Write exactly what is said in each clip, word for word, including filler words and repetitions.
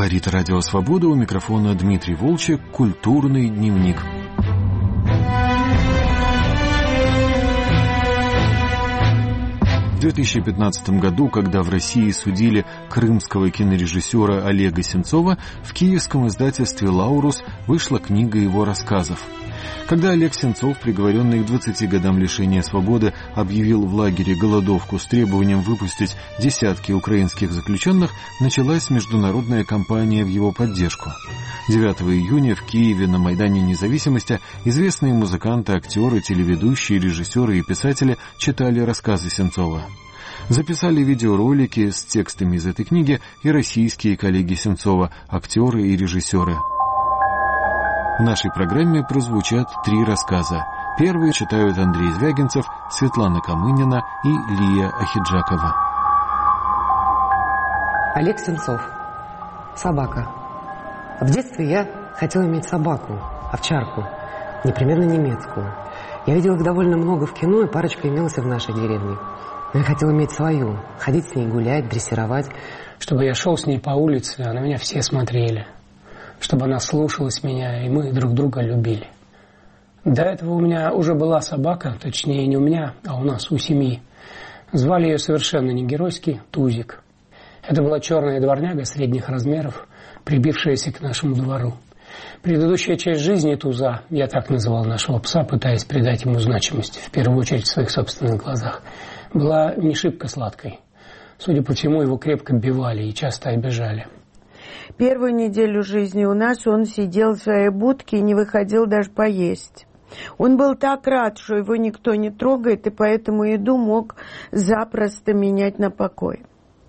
Говорит Радио Свобода, у микрофона Дмитрий Волчек, «Культурный дневник». В две тысячи пятнадцатом году, когда в России судили крымского кинорежиссера Олега Сенцова, в киевском издательстве «Лаурус» вышла книга его рассказов. Когда Олег Сенцов, приговоренный к двадцати годам лишения свободы, объявил в лагере голодовку с требованием выпустить десятки украинских заключенных, началась международная кампания в его поддержку. девятого июня в Киеве на Майдане Независимости известные музыканты, актеры, телеведущие, режиссеры и писатели читали рассказы Сенцова. Записали видеоролики с текстами из этой книги и российские коллеги Сенцова, актеры и режиссеры. В нашей программе прозвучат три рассказа. Первый читают Андрей Звягинцев, Светлана Камынина и Лия Ахиджакова. Олег Сенцов. Собака. В детстве я хотел иметь собаку, овчарку, непременно немецкую. Я видел их довольно много в кино, и парочка имелась и в нашей деревне. Но я хотел иметь свою, ходить с ней гулять, дрессировать. Чтобы я шел с ней по улице, а на меня все смотрели. Чтобы она слушалась меня, и мы друг друга любили. До этого у меня уже была собака, точнее не у меня, а у нас, у семьи. Звали ее совершенно не геройски Тузик. Это была черная дворняга средних размеров, прибившаяся к нашему двору. Предыдущая часть жизни Туза, я так называл нашего пса, пытаясь придать ему значимость, в первую очередь в своих собственных глазах, была не шибко сладкой. Судя по всему, его крепко бивали и часто обижали. Первую неделю жизни у нас он сидел в своей будке и не выходил даже поесть. Он был так рад, что его никто не трогает, и поэтому еду мог запросто менять на покой.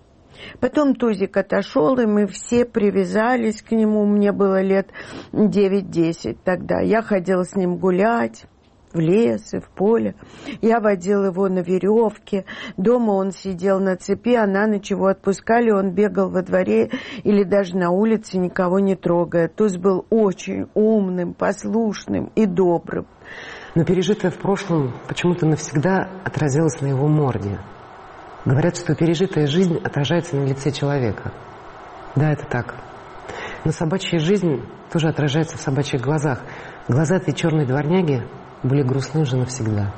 Потом Тузик отошел, и мы все привязались к нему. Мне было лет девять-десять тогда. Я ходила с ним гулять в лес и в поле. Я водила его на веревке. Дома он сидел на цепи, а на ночь его отпускали. Он бегал во дворе или даже на улице, никого не трогая. Туз был очень умным, послушным и добрым. Но пережитое в прошлом почему-то навсегда отразилось на его морде. Говорят, что пережитая жизнь отражается на лице человека. Да, это так. Но собачья жизнь тоже отражается в собачьих глазах. Глаза этой черной дворняги были грустны уже навсегда.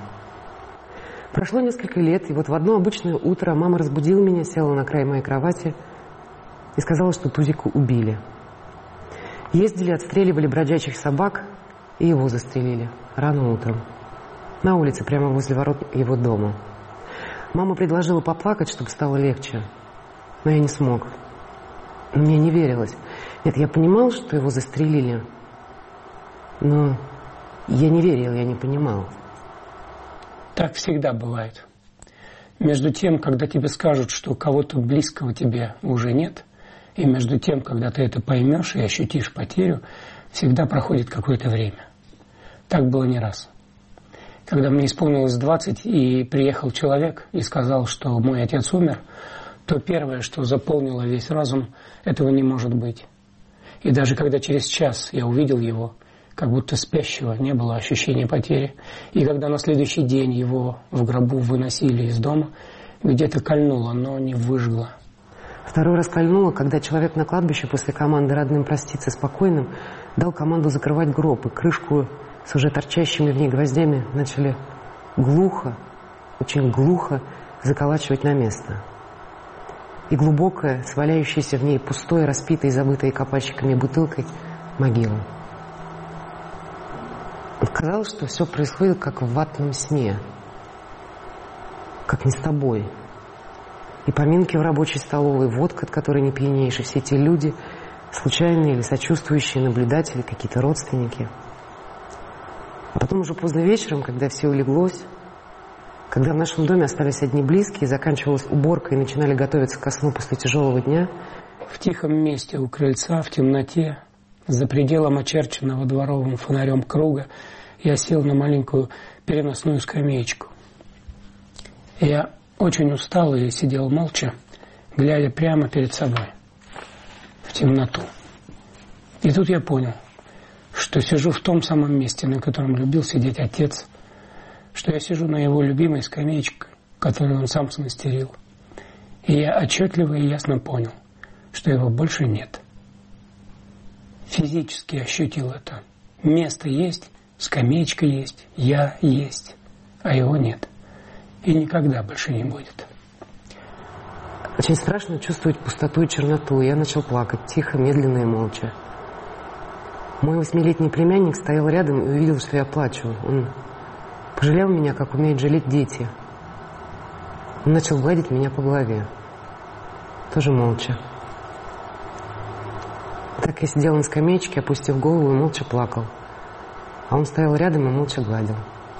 Прошло несколько лет, и вот в одно обычное утро мама разбудила меня, села на край моей кровати и сказала, что Тузика убили. Ездили, отстреливали бродячих собак, и его застрелили рано утром. На улице, прямо возле ворот его дома. Мама предложила поплакать, чтобы стало легче, но я не смог. Мне не верилось. Нет, я понимал, что его застрелили, но я не верил, я не понимал. Так всегда бывает. Между тем, когда тебе скажут, что кого-то близкого тебе уже нет, и между тем, когда ты это поймешь и ощутишь потерю, всегда проходит какое-то время. Так было не раз. Когда мне исполнилось двадцать, и приехал человек и сказал, что мой отец умер, то первое, что заполнило весь разум, этого не может быть. И даже когда через час я увидел его, как будто спящего, не было ощущения потери. И когда на следующий день его в гробу выносили из дома, где-то кольнуло, но не выжгло. Второй раз кольнуло, когда человек на кладбище после команды родным проститься спокойным дал команду закрывать гроб, и крышку с уже торчащими в ней гвоздями начали глухо, очень глухо заколачивать на место. И глубокая, сваляющаяся в ней пустой, распитой, забытой копальщиками бутылкой могила. Казалось, что все происходит как в ватном сне, как не с тобой. И поминки в рабочей столовой, водка, от которой не пьянеешь, и все эти люди, случайные или сочувствующие наблюдатели, какие-то родственники. А потом уже поздно вечером, когда все улеглось, когда в нашем доме остались одни близкие, заканчивалась уборка и начинали готовиться ко сну после тяжелого дня. В тихом месте у крыльца, в темноте, за пределом очерченного дворовым фонарем круга, я сел на маленькую переносную скамеечку. Я очень устал и сидел молча, глядя прямо перед собой, в темноту. И тут я понял, что сижу в том самом месте, на котором любил сидеть отец, что я сижу на его любимой скамеечке, которую он сам смастерил. И я отчетливо и ясно понял, что его больше нет. физически ощутил это. Место есть, скамеечка есть, я есть, а его нет. И никогда больше не будет. Очень страшно чувствовать пустоту и черноту. Я начал плакать, тихо, медленно и молча. Мой восьмилетний племянник стоял рядом и увидел, что я плачу. Он пожалел меня, как умеют жалеть дети. Он начал гладить меня по голове. Тоже молча. Так я сидел на скамеечке, опустив голову и молча плакал. А он стоял рядом и молча гладил.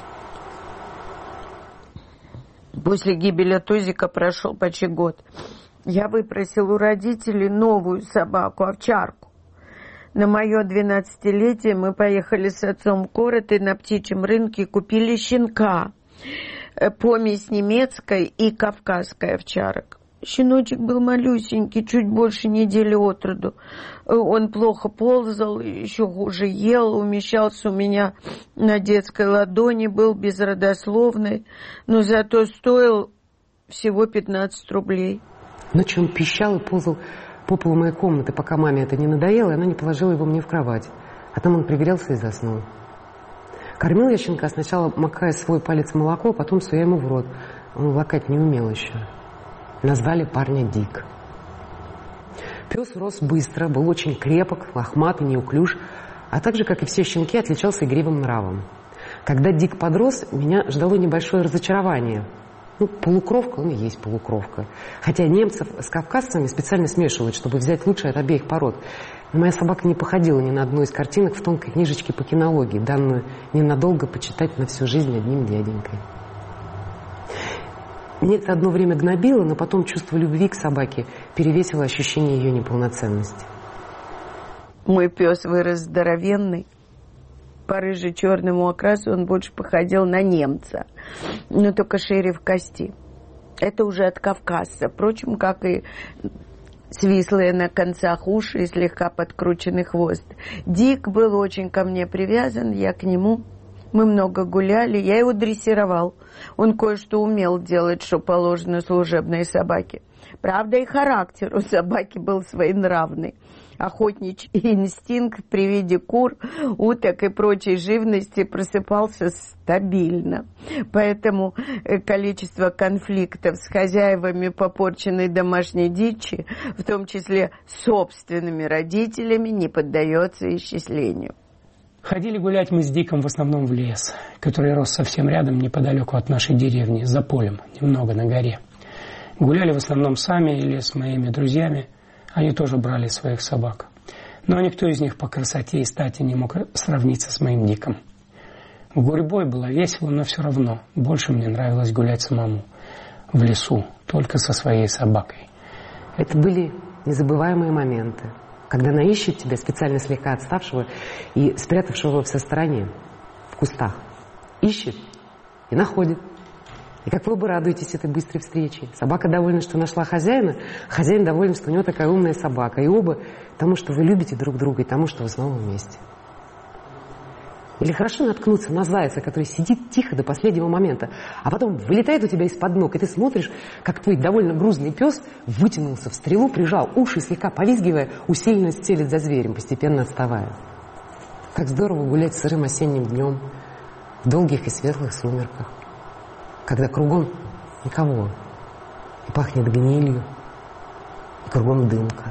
После гибели Тузика прошел почти год. Я выпросил у родителей новую собаку, овчарку. На мое двенадцатилетие мы поехали с отцом в город и на птичьем рынке купили щенка. Помесь немецкой и кавказской овчарок. Щеночек был малюсенький, чуть больше недели от роду. Он плохо ползал, еще хуже ел, умещался у меня на детской ладони, был безродословный, но зато стоил всего пятнадцать рублей. Ночью он пищал и ползал по полу моей комнаты, пока маме это не надоело, и она не положила его мне в кровать. А там он пригрелся и заснул. Кормил я щенка, сначала макая свой палец в молоко, а потом суя ему в рот. Он лакать не умел еще. Назвали парня Дик. Пес рос быстро, был очень крепок, лохматый, неуклюж, а также, как и все щенки, отличался игривым нравом. Когда Дик подрос, меня ждало небольшое разочарование. Ну, полукровка, он и есть полукровка. Хотя немцев с кавказцами специально смешивают, чтобы взять лучшее от обеих пород. Но моя собака не походила ни на одну из картинок в тонкой книжечке по кинологии, данную ненадолго почитать на всю жизнь одним дяденькой. Мне это одно время гнобило, но потом чувство любви к собаке перевесило ощущение ее неполноценности. Мой пес вырос здоровенный. По рыже-черному окрасу он больше походил на немца, но только шире в кости. Это уже от кавказца, впрочем, как и свислые на концах уши и слегка подкрученный хвост. Дик был очень ко мне привязан, я к нему. Мы много гуляли, я его дрессировал. Он кое-что умел делать, что положено служебной собаке. Правда, и характер у собаки был своенравный. Охотничий инстинкт при виде кур, уток и прочей живности просыпался стабильно. Поэтому количество конфликтов с хозяевами попорченной домашней дичи, в том числе собственными родителями, не поддается исчислению. Ходили гулять мы с Диком в основном в лес, который рос совсем рядом, неподалеку от нашей деревни, за полем, немного на горе. Гуляли в основном сами или с моими друзьями. Они тоже брали своих собак. Но никто из них по красоте и стати не мог сравниться с моим Диком. В гурьбой было весело, но все равно больше мне нравилось гулять самому. В лесу, только со своей собакой. Это были незабываемые моменты, когда она ищет тебя, специально слегка отставшего и спрятавшегося в стороне, в кустах. Ищет и находит. И как вы оба радуетесь этой быстрой встрече. Собака довольна, что нашла хозяина, хозяин доволен, что у него такая умная собака. И оба тому, что вы любите друг друга, и тому, что вы снова вместе. Или хорошо наткнуться на зайца, который сидит тихо до последнего момента, а потом вылетает у тебя из-под ног, и ты смотришь, как твой довольно грузный пес вытянулся в стрелу, прижал уши, слегка повизгивая, усиленно стелет за зверем, постепенно отставая. Как здорово гулять сырым осенним днем, в долгих и светлых сумерках, когда кругом никого, и пахнет гнилью, и кругом дымка.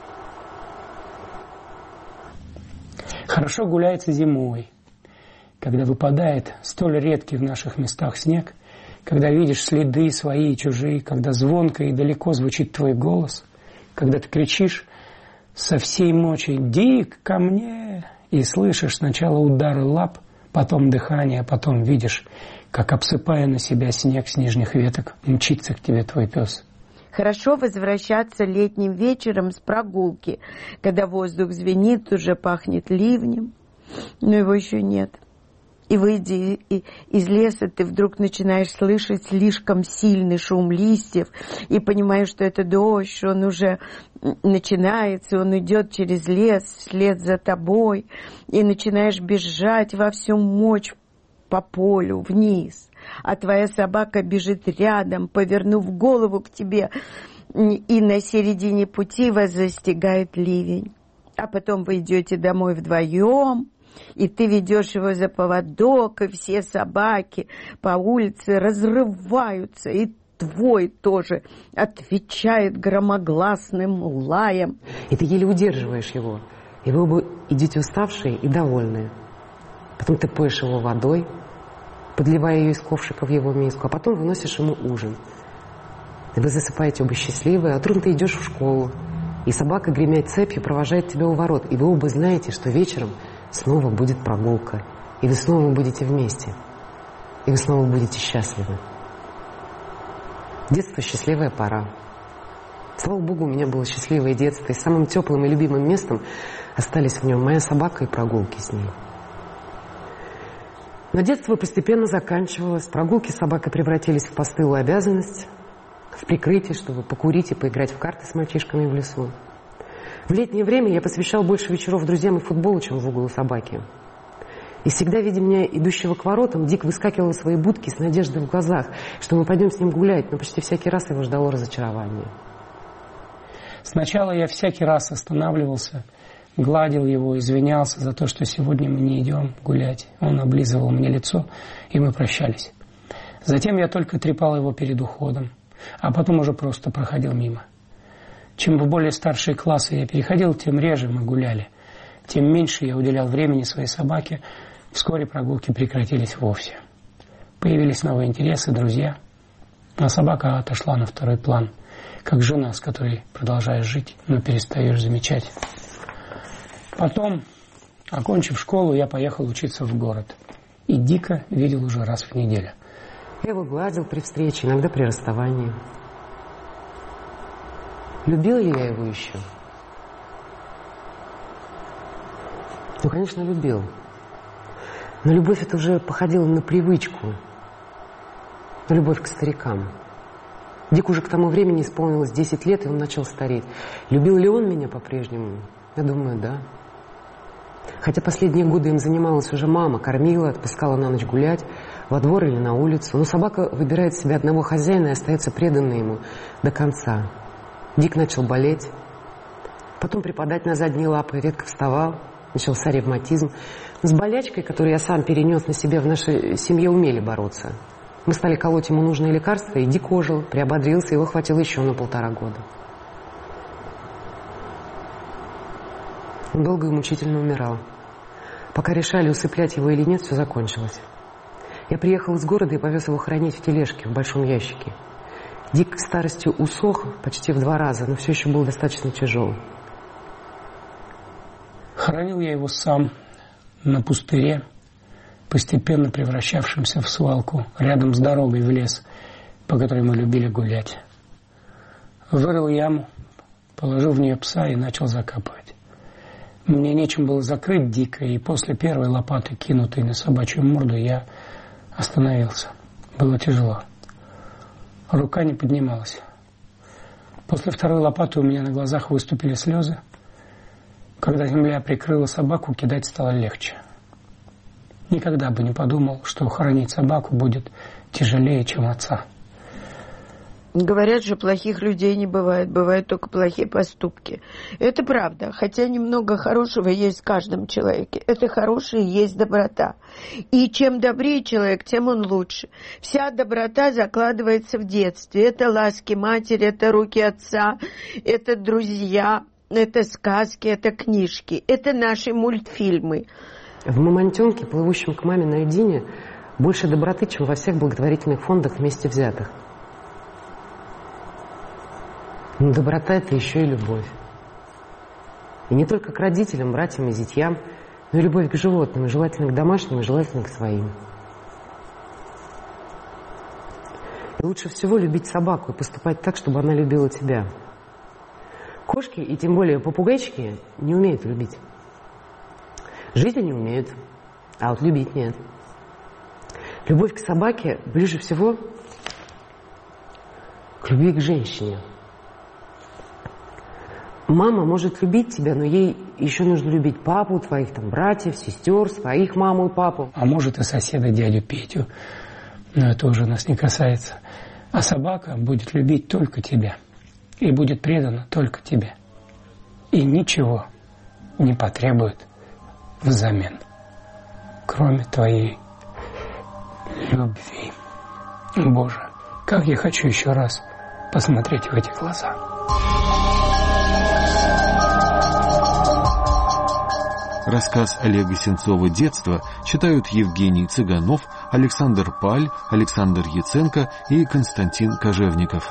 Хорошо гуляется зимой, когда выпадает столь редкий в наших местах снег, когда видишь следы свои и чужие, когда звонко и далеко звучит твой голос, когда ты кричишь со всей мочи «Дик, ко мне!» и слышишь сначала удары лап, потом дыхание, потом видишь, как, обсыпая на себя снег с нижних веток, мчится к тебе твой пес. Хорошо возвращаться летним вечером с прогулки, когда воздух звенит, уже пахнет ливнем, но его еще нет. И выйдя из леса, ты вдруг начинаешь слышать слишком сильный шум листьев и понимаешь, что это дождь, что он уже начинается, он идет через лес вслед за тобой, и начинаешь бежать во всю мощь по полю вниз, а твоя собака бежит рядом, повернув голову к тебе, и на середине пути вас застигает ливень. А потом вы идете домой вдвоем, и ты ведешь его за поводок, и все собаки по улице разрываются, и твой тоже отвечает громогласным лаем. И ты еле удерживаешь его. И вы оба идете уставшие и довольные. Потом ты поешь его водой, подливая ее из ковшика в его миску, а потом выносишь ему ужин. И вы засыпаете оба счастливые, а утром ты идешь в школу, и собака, гремя цепью, провожает тебя у ворот. И вы оба знаете, что вечером снова будет прогулка, и вы снова будете вместе, и вы снова будете счастливы. Детство — счастливая пора. Слава Богу, у меня было счастливое детство, и самым теплым и любимым местом остались в нем моя собака и прогулки с ней. Но детство постепенно заканчивалось, прогулки с собакой превратились в постылую обязанность, в прикрытие, чтобы покурить и поиграть в карты с мальчишками в лесу. В летнее время я посвящал больше вечеров друзьям и футболу, чем в угол собаки. И всегда, видя меня идущего к воротам, Дик выскакивал из своей будки с надеждой в глазах, что мы пойдем с ним гулять, но почти всякий раз его ждало разочарование. Сначала я всякий раз останавливался, гладил его, извинялся за то, что сегодня мы не идем гулять. Он облизывал мне лицо, и мы прощались. Затем я только трепал его перед уходом, а потом уже просто проходил мимо. Чем в более старшие классы я переходил, тем реже мы гуляли, тем меньше я уделял времени своей собаке. Вскоре прогулки прекратились вовсе. Появились новые интересы, друзья, а собака отошла на второй план, как жена, с которой продолжаешь жить, но перестаешь замечать. Потом, окончив школу, я поехал учиться в город. И Дика видел уже раз в неделю. Я его гладил при встрече, иногда при расставании. Любил ли я его еще? Ну, конечно, любил. Но любовь это уже походила на привычку, на любовь к старикам. Дику уже к тому времени исполнилось десять лет, и он начал стареть. Любил ли он меня по-прежнему? Я думаю, да. Хотя последние годы им занималась уже мама, кормила, отпускала на ночь гулять, во двор или на улицу. Но собака выбирает себе одного хозяина и остается преданной ему до конца. Дик начал болеть, потом припадать на задние лапы, редко вставал, начался ревматизм. С болячкой, которую я сам перенес на себе, в нашей семье умели бороться. Мы стали колоть ему нужные лекарства, и Дик ожил, приободрился, его хватило еще на полтора года. Он долго и мучительно умирал. Пока решали, усыплять его или нет, все закончилось. Я приехал из города и повез его хранить в тележке, в большом ящике. Дик к старости усох почти в два раза, но все еще был достаточно тяжелый. Хранил я его сам на пустыре, постепенно превращавшемся в свалку, рядом с дорогой в лес, по которой мы любили гулять. Вырыл яму, положил в нее пса и начал закапывать. Мне нечем было закрыть Дика, и после первой лопаты, кинутой на собачью морду, я остановился. Было тяжело. Рука не поднималась. После второй лопаты у меня на глазах выступили слезы. Когда земля прикрыла собаку, кидать стало легче. Никогда бы не подумал, что хоронить собаку будет тяжелее, чем отца. Говорят же, плохих людей не бывает, бывают только плохие поступки. Это правда, хотя немного хорошего есть в каждом человеке. Это хорошее есть доброта. И чем добрее человек, тем он лучше. Вся доброта закладывается в детстве. Это ласки матери, это руки отца, это друзья, это сказки, это книжки, это наши мультфильмы. В «Мамонтенке», плывущем к маме на льдине, больше доброты, чем во всех благотворительных фондах вместе взятых. Но доброта – это еще и любовь. И не только к родителям, братьям и зятьям, но и любовь к животным, и желательно к домашним, и желательно к своим. И лучше всего любить собаку и поступать так, чтобы она любила тебя. Кошки, и тем более попугайчики, не умеют любить. Жить они умеют, а вот любить нет. Любовь к собаке ближе всего к любви к женщине. Мама может любить тебя, но ей еще нужно любить папу, твоих там братьев, сестер, своих маму и папу. А может и соседа дядю Петю, но это уже нас не касается. А собака будет любить только тебя и будет предана только тебе. И ничего не потребует взамен, кроме Твоей любви. Боже, как я хочу еще раз посмотреть в эти глаза. Рассказ Олега Сенцова «Детство» читают Евгений Цыганов, Александр Паль, Александр Яценко и Константин Кожевников.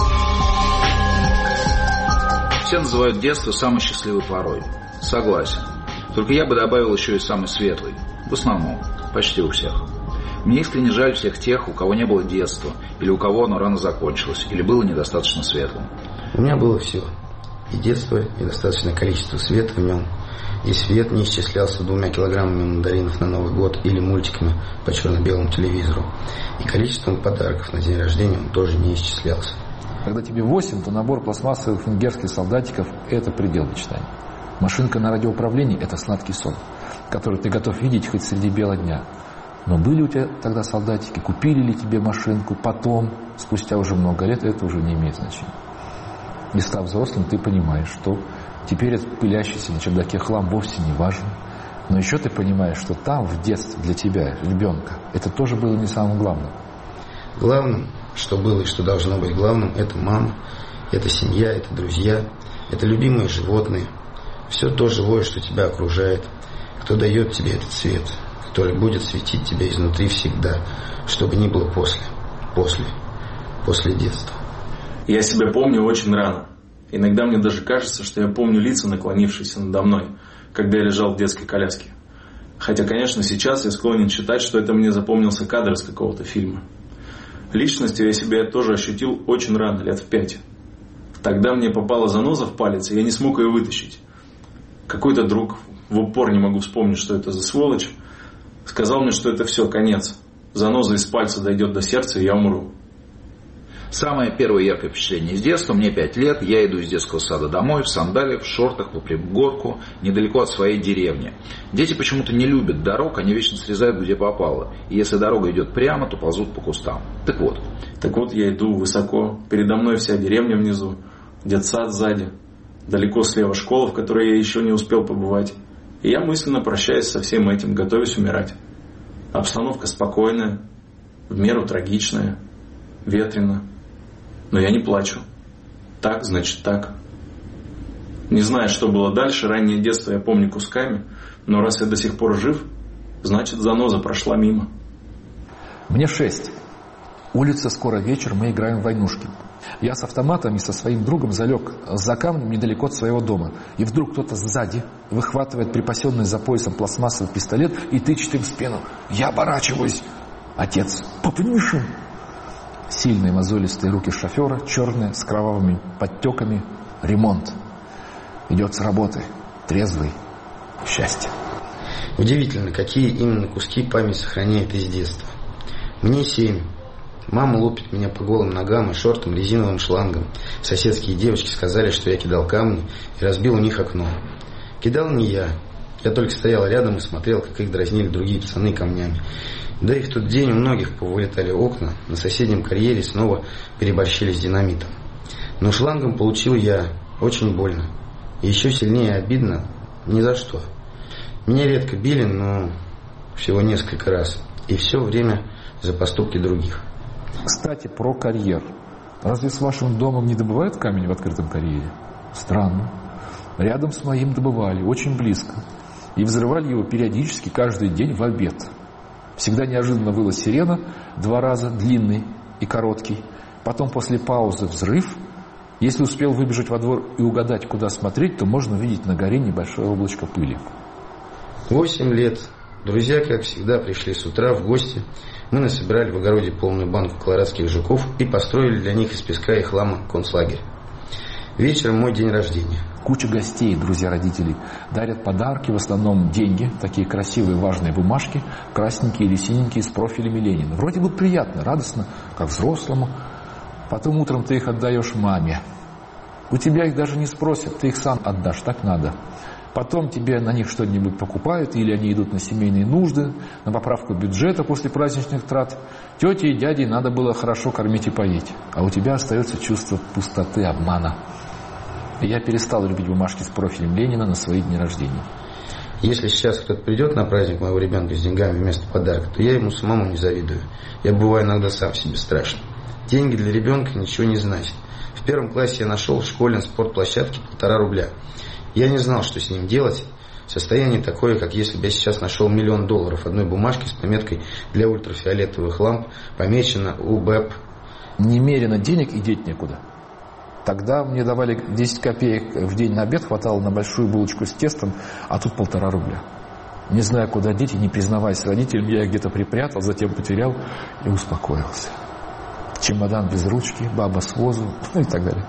Все называют детство самой счастливой порой. Согласен. Только я бы добавил еще и самый светлый. В основном. Почти у всех. Мне искренне жаль всех тех, у кого не было детства, или у кого оно рано закончилось, или было недостаточно светлым. У меня было все. И детство, и достаточное количество света в нем. И свет не исчислялся двумя килограммами мандаринов на Новый год или мультиками по черно-белому телевизору. И количеством подарков на день рождения он тоже не исчислялся. Когда тебе восемь, то набор пластмассовых венгерских солдатиков – это предел мечтаний. Машинка на радиоуправлении – это сладкий сон, который ты готов видеть хоть среди бела дня. Но были у тебя тогда солдатики, купили ли тебе машинку, потом, спустя уже много лет, это уже не имеет значения. И став взрослым, ты понимаешь, что теперь этот пылящийся на чердаке хлам вовсе не важен. Но еще ты понимаешь, что там, в детстве, для тебя, ребенка, это тоже было не самым главным. Главным, что было и что должно быть главным, это мама, это семья, это друзья, это любимые животные. Все то живое, что тебя окружает, кто дает тебе этот свет, который будет светить тебя изнутри всегда, что бы ни было после, после, после детства. Я себя помню очень рано. Иногда мне даже кажется, что я помню лица, наклонившиеся надо мной, когда я лежал в детской коляске. Хотя, конечно, сейчас я склонен считать, что это мне запомнился кадр из какого-то фильма. Личностью я себя тоже ощутил очень рано, лет в пять. Тогда мне попала заноза в палец, и я не смог ее вытащить. Какой-то друг, в упор не могу вспомнить, что это за сволочь, сказал мне, что это все, конец. Заноза из пальца дойдет до сердца, и я умру. Самое первое яркое впечатление из детства. Мне пять лет, я иду из детского сада домой в сандалиях, в шортах, по пригорку, недалеко от своей деревни. Дети почему-то не любят дорог, они вечно срезают где попало. И если дорога идет прямо, то ползут по кустам. Так вот. Так вот, я иду высоко, передо мной вся деревня внизу, детсад сзади, далеко слева школа, в которой я еще не успел побывать. И я мысленно прощаюсь со всем этим, готовясь умирать. Обстановка спокойная, в меру трагичная, ветрено. Но я не плачу. Так, значит так. Не знаю, что было дальше, раннее детство я помню кусками, но раз я до сих пор жив, значит, заноза прошла мимо. Мне шесть. Улица, скоро вечер, мы играем в войнушки. Я с автоматом и со своим другом залег за камнем недалеко от своего дома. И вдруг кто-то сзади выхватывает припасенный за поясом пластмассовый пистолет и тычет им в спину. Я оборачиваюсь. Отец. Папа, не мешай. Сильные мозолистые руки шофера, черные, с кровавыми подтеками. Ремонт. Идет с работы. Трезвый. Счастье. Удивительно, какие именно куски память сохраняет из детства. Мне семь. Мама лупит меня по голым ногам и шортам резиновым шлангом. Соседские девочки сказали, что я кидал камни и разбил у них окно. Кидал не я. Я только стоял рядом и смотрел, как их дразнили другие пацаны камнями. Да и в тот день у многих повылетали окна. На соседнем карьере снова переборщили с динамитом. Но шлангом получил я. Очень больно. И еще сильнее обидно ни за что. Меня редко били, но всего несколько раз. И все время за поступки других. Кстати, про карьер. Разве с вашим домом не добывают камень в открытом карьере? Странно. Рядом с моим добывали, очень близко. И взрывали его периодически каждый день в обед. Всегда неожиданно выла сирена, два раза, длинный и короткий. Потом после паузы взрыв. Если успел выбежать во двор и угадать, куда смотреть, то можно увидеть на горе небольшое облачко пыли. Восемь лет. Друзья, как всегда, пришли с утра в гости. Мы насобирали в огороде полную банку колорадских жуков и построили для них из песка и хлама концлагерь. Вечером мой день рождения. Куча гостей, друзья родителей, дарят подарки, в основном деньги, такие красивые важные бумажки, красненькие или синенькие с профилями Ленина. Вроде бы приятно, радостно, как взрослому. Потом утром ты их отдаешь маме. У тебя их даже не спросят, ты их сам отдашь, так надо. Потом тебе на них что-нибудь покупают, или они идут на семейные нужды, на поправку бюджета после праздничных трат. Тете и дяде надо было хорошо кормить и поить, а у тебя остается чувство пустоты, обмана. И я перестал любить бумажки с профилем Ленина на свои дни рождения. Если сейчас кто-то придет на праздник моего ребенка с деньгами вместо подарка, то я ему самому не завидую. Я бываю иногда сам себе страшен. Деньги для ребенка ничего не значат. В первом классе я нашел в школе на спортплощадке полтора рубля. Я не знал, что с ним делать. Состояние такое, как если бы я сейчас нашел миллион долларов одной бумажки с пометкой «Для ультрафиолетовых ламп», помечено УБЭП. Немерено денег и деть некуда. Тогда мне давали десять копеек в день на обед, хватало на большую булочку с тестом, а тут полтора рубля. Не зная, куда деть, и не признаваясь родителям, я их где-то припрятал, затем потерял и успокоился. Чемодан без ручки, баба с возу, ну и так далее.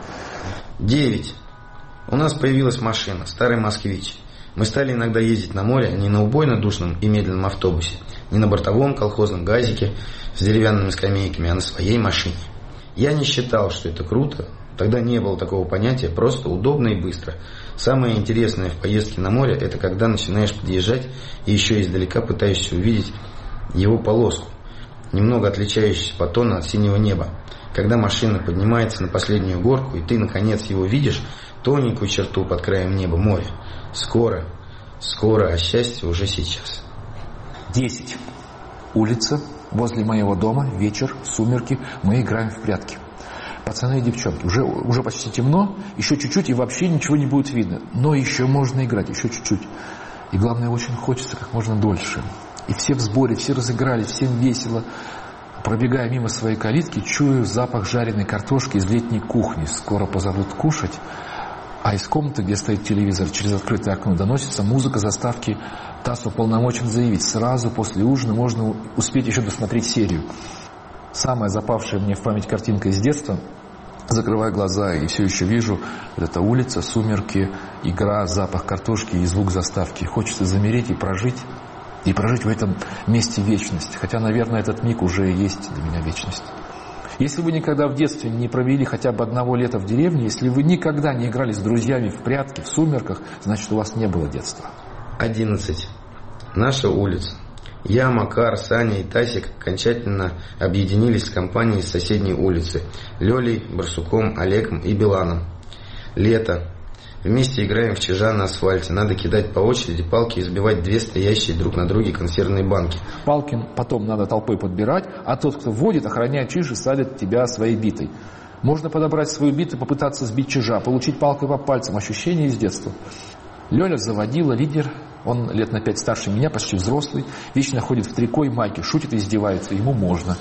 Девять. У нас появилась машина, старый «Москвич». Мы стали иногда ездить на море не на убойно-душном и медленном автобусе, не на бортовом колхозном газике с деревянными скамейками, а на своей машине. Я не считал, что это круто. Тогда не было такого понятия, просто удобно и быстро. Самое интересное в поездке на море, это когда начинаешь подъезжать и еще издалека пытаешься увидеть его полоску, немного отличающуюся по тону от синего неба. Когда машина поднимается на последнюю горку, и ты, наконец, его видишь, тоненькую черту под краем неба, море. Скоро, скоро, а счастье уже сейчас. Десять. Улица, возле моего дома, вечер, сумерки, мы играем в прятки. Пацаны и девчонки, уже, уже почти темно, еще чуть-чуть и вообще ничего не будет видно. Но еще можно играть, еще чуть-чуть. И главное, очень хочется как можно дольше. И все в сборе, все разыгрались, всем весело. Пробегая мимо своей калитки, чую запах жареной картошки из летней кухни. Скоро позовут кушать. А из комнаты, где стоит телевизор, через открытое окно доносится музыка заставки. ТАСС уполномочен заявить, сразу после ужина можно успеть еще досмотреть серию. Самая запавшая мне в память картинка из детства. Закрываю глаза и все еще вижу, вот эта улица, сумерки, игра, запах картошки и звук заставки. Хочется замереть и прожить, и прожить в этом месте вечность. Хотя, наверное, этот миг уже есть для меня вечность. Если вы никогда в детстве не провели хотя бы одного лета в деревне, если вы никогда не играли с друзьями в прятки, в сумерках, значит, у вас не было детства. Одиннадцать. Наша улица. Я, Макар, Саня и Тасик окончательно объединились с компанией из соседней улицы. Лёлей, Барсуком, Олегом и Биланом. Лето. Вместе играем в чижа на асфальте. Надо кидать по очереди палки и сбивать две стоящие друг на друге консервные банки. Палки потом надо толпой подбирать, а тот, кто вводит, охраняет чиж и садит тебя своей битой. Можно подобрать свою биту, попытаться сбить чижа, получить палкой по пальцам. Ощущение из детства. Лёля заводила, лидер. Он лет на пять старше меня, почти взрослый. Вечно ходит в трико и майке, шутит и издевается. Ему можно.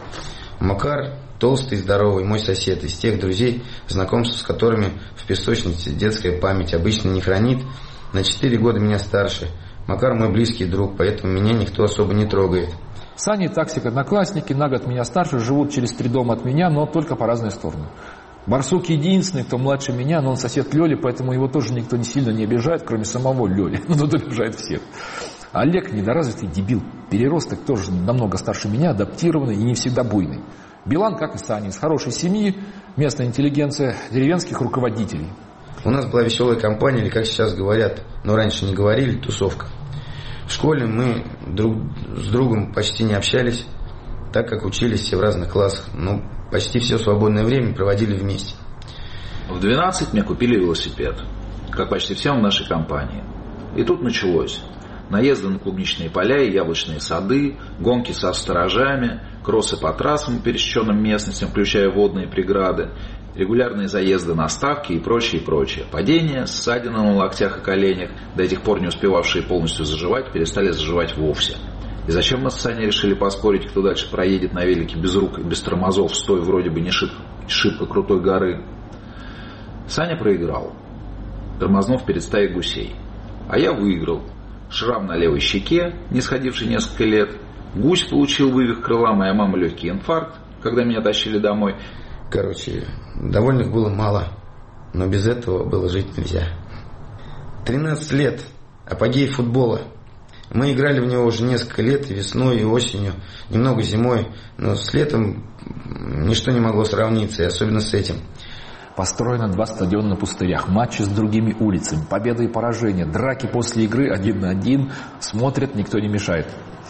Макар толстый и здоровый, мой сосед, из тех друзей, знакомство с которыми в песочнице детская память обычно не хранит. На четыре года меня старше. Макар мой близкий друг, поэтому меня никто особо не трогает. Саня и Таксик одноклассники, на год меня старше, живут через три дома от меня, но только по разные стороны. Барсук единственный, кто младше меня, но он сосед Лёли, поэтому его тоже никто не сильно не обижает, кроме самого Лёли. Ну, тут обижает всех. Олег недоразвитый дебил, переросток, тоже намного старше меня, адаптированный и не всегда буйный. Билан, как и Саня, из хорошей семьи, местная интеллигенция, деревенских руководителей. У нас была веселая компания, или как сейчас говорят, но раньше не говорили, тусовка. В школе мы друг с другом почти не общались, так как учились все в разных классах, но почти все свободное время проводили вместе. В двенадцать мне купили велосипед, как почти всем в нашей компании. И тут началось. Наезды на клубничные поля и яблочные сады, гонки со сторожами, кроссы по трассам и пересеченным местностям, включая водные преграды, регулярные заезды на ставки и прочее, и прочее. Падения, ссадины на локтях и коленях, до этих пор не успевавшие полностью заживать, перестали заживать вовсе. И зачем мы с Саней решили поспорить, кто дальше проедет на велике без рук и без тормозов, стоя вроде бы не шибко, шибко крутой горы? Саня проиграл, тормознув перед стаей гусей. А я выиграл. Шрам на левой щеке, не сходивший несколько лет. Гусь получил вывих крыла, моя мама легкий инфаркт, когда меня тащили домой. Короче, довольных было мало, но без этого было жить нельзя. тринадцать лет, апогей футбола. Мы играли в него уже несколько лет, и весной, и осенью, немного зимой, но с летом ничто не могло сравниться, и особенно с этим. Построено два стадиона на пустырях, матчи с другими улицами, победы и поражения, драки после игры один на один, смотрят, никто не мешает.